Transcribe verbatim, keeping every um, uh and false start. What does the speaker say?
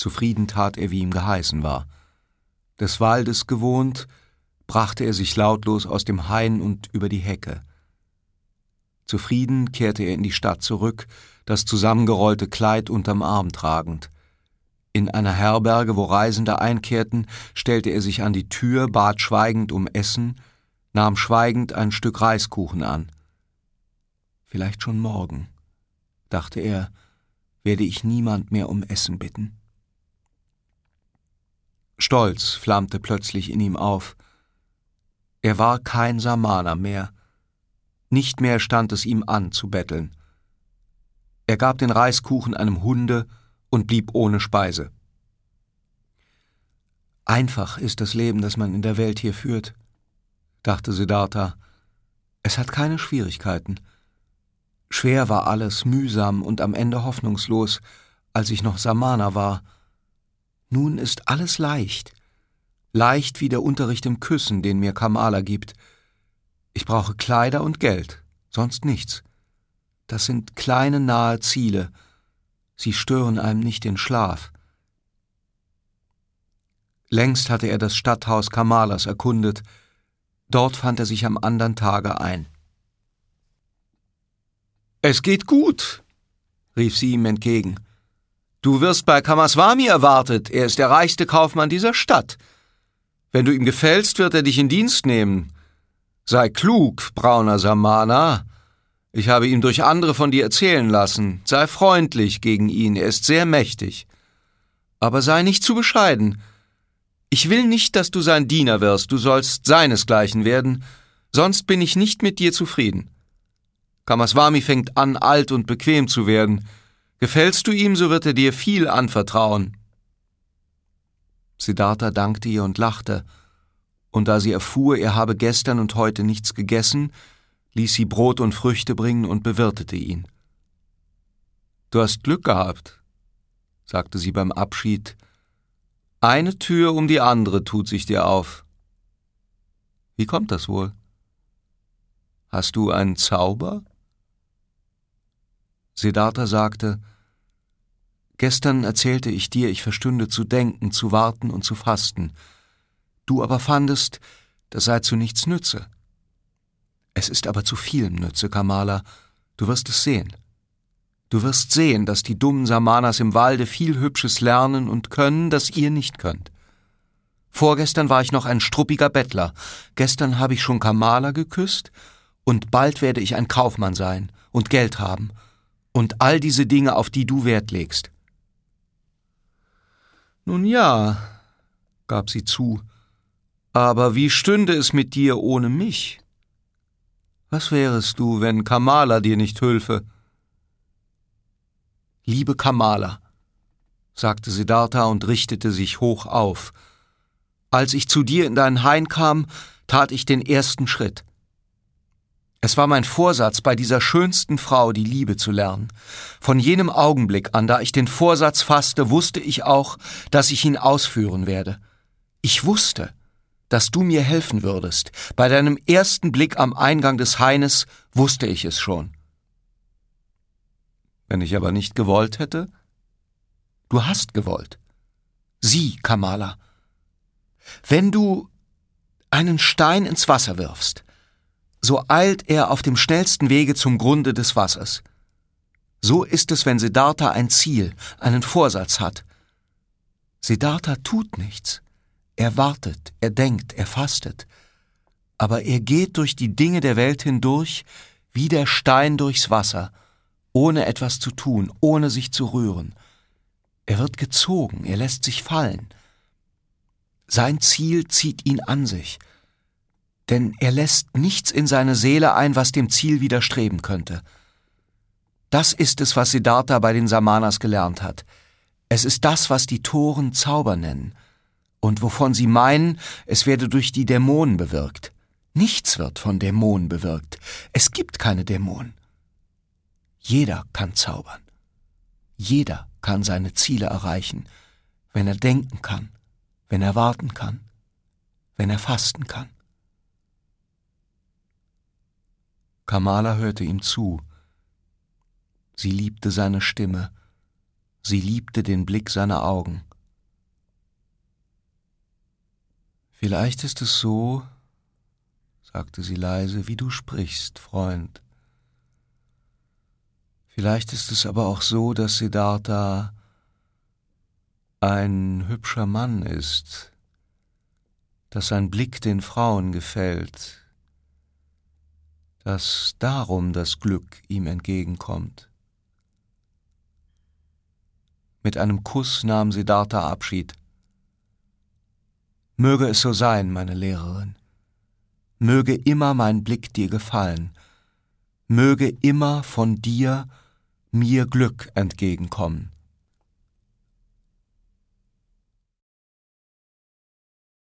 Zufrieden tat er, wie ihm geheißen war. Des Waldes gewohnt, brachte er sich lautlos aus dem Hain und über die Hecke. Zufrieden kehrte er in die Stadt zurück, das zusammengerollte Kleid unterm Arm tragend. In einer Herberge, wo Reisende einkehrten, stellte er sich an die Tür, bat schweigend um Essen, nahm schweigend ein Stück Reiskuchen an. Vielleicht schon morgen, dachte er, werde ich niemand mehr um Essen bitten. Stolz flammte plötzlich in ihm auf. Er war kein Samana mehr. Nicht mehr stand es ihm an, zu betteln. Er gab den Reiskuchen einem Hunde und blieb ohne Speise. Einfach ist das Leben, das man in der Welt hier führt, dachte Siddhartha. Es hat keine Schwierigkeiten. Schwer war alles, mühsam und am Ende hoffnungslos, als ich noch Samana war. Nun ist alles leicht. Leicht wie der Unterricht im Küssen, den mir Kamala gibt. Ich brauche Kleider und Geld, sonst nichts. Das sind kleine, nahe Ziele. Sie stören einem nicht den Schlaf. Längst hatte er das Stadthaus Kamalas erkundet. Dort fand er sich am andern Tage ein. »Es geht gut«, rief sie ihm entgegen. »Du wirst bei Kamaswami erwartet, er ist der reichste Kaufmann dieser Stadt. Wenn du ihm gefällst, wird er dich in Dienst nehmen. Sei klug, brauner Samana. Ich habe ihm durch andere von dir erzählen lassen. Sei freundlich gegen ihn, er ist sehr mächtig. Aber sei nicht zu bescheiden. Ich will nicht, dass du sein Diener wirst, du sollst seinesgleichen werden, sonst bin ich nicht mit dir zufrieden. Kamaswami fängt an, alt und bequem zu werden. Gefällst du ihm, so wird er dir viel anvertrauen.« Siddhartha dankte ihr und lachte, und da sie erfuhr, er habe gestern und heute nichts gegessen, ließ sie Brot und Früchte bringen und bewirtete ihn. »Du hast Glück gehabt«, sagte sie beim Abschied. »Eine Tür um die andere tut sich dir auf. Wie kommt das wohl? Hast du einen Zauber?« Siddhartha sagte, »Gestern erzählte ich dir, ich verstünde zu denken, zu warten und zu fasten. Du aber fandest, das sei zu nichts Nütze. Es ist aber zu vielem Nütze, Kamala. Du wirst es sehen. Du wirst sehen, dass die dummen Samanas im Walde viel Hübsches lernen und können, das ihr nicht könnt. Vorgestern war ich noch ein struppiger Bettler. Gestern habe ich schon Kamala geküsst und bald werde ich ein Kaufmann sein und Geld haben und all diese Dinge, auf die du Wert legst.« »Nun ja«, gab sie zu, »aber wie stünde es mit dir ohne mich? Was wärest du, wenn Kamala dir nicht hülfe?« »Liebe Kamala«, sagte Siddhartha und richtete sich hoch auf, »als ich zu dir in deinen Hain kam, tat ich den ersten Schritt. Es war mein Vorsatz, bei dieser schönsten Frau die Liebe zu lernen. Von jenem Augenblick an, da ich den Vorsatz fasste, wusste ich auch, dass ich ihn ausführen werde. Ich wusste, dass du mir helfen würdest. Bei deinem ersten Blick am Eingang des Haines wusste ich es schon. Wenn ich aber nicht gewollt hätte? Du hast gewollt. Sieh, Kamala, wenn du einen Stein ins Wasser wirfst, so eilt er auf dem schnellsten Wege zum Grunde des Wassers. So ist es, wenn Siddhartha ein Ziel, einen Vorsatz hat. Siddhartha tut nichts. Er wartet, er denkt, er fastet. Aber er geht durch die Dinge der Welt hindurch, wie der Stein durchs Wasser, ohne etwas zu tun, ohne sich zu rühren. Er wird gezogen, er lässt sich fallen. Sein Ziel zieht ihn an sich, denn er lässt nichts in seine Seele ein, was dem Ziel widerstreben könnte. Das ist es, was Siddhartha bei den Samanas gelernt hat. Es ist das, was die Toren Zauber nennen und wovon sie meinen, es werde durch die Dämonen bewirkt. Nichts wird von Dämonen bewirkt. Es gibt keine Dämonen. Jeder kann zaubern. Jeder kann seine Ziele erreichen, wenn er denken kann, wenn er warten kann, wenn er fasten kann. Kamala hörte ihm zu. Sie liebte seine Stimme. Sie liebte den Blick seiner Augen. Vielleicht ist es so, sagte sie leise, wie du sprichst, Freund. Vielleicht ist es aber auch so, dass Siddhartha ein hübscher Mann ist, dass sein Blick den Frauen gefällt, dass darum das Glück ihm entgegenkommt. Mit einem Kuss nahm Siddhartha Abschied. Möge es so sein, meine Lehrerin. Möge immer mein Blick dir gefallen. Möge immer von dir mir Glück entgegenkommen.